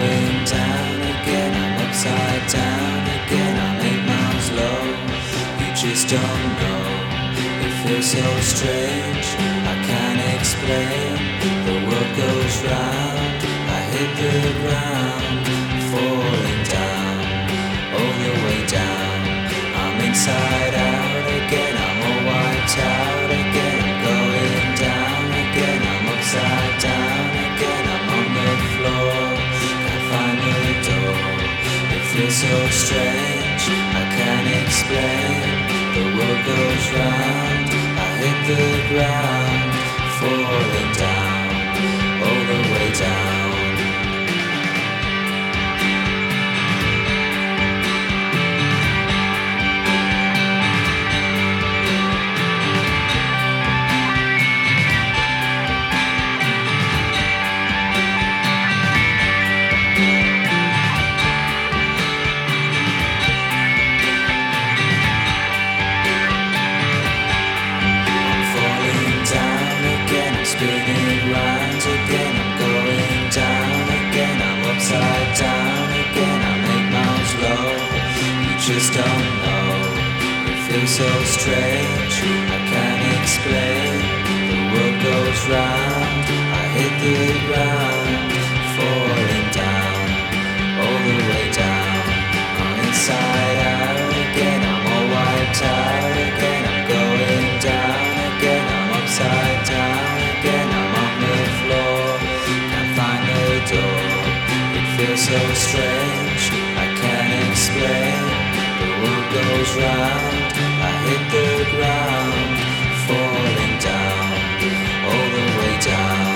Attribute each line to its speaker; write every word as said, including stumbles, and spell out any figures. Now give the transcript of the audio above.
Speaker 1: going down again, I'm upside down again, I'm eight miles low. You just don't know, it feels so strange, I can't explain. The world goes round, I hit the ground, falling down, all the way down. I'm inside out again, I'm all wiped out again, I'm going down again, I'm upside down again, I'm on the floor, can't find the door. It feels so strange, I can't explain. The world goes round, I hit the ground, falling down, all the way down. Spinning round again, I'm going down again, I'm upside down again, I'm eight miles low. You just don't know, it feels so strange, I can't explain. The world goes round, I hit the ground, falling down, all the way down. I'm inside out again, I'm all wiped out again, I'm going down again, I'm upside down. It feels so strange, I can't explain. The world goes round, I hit the ground, falling down, all the way down.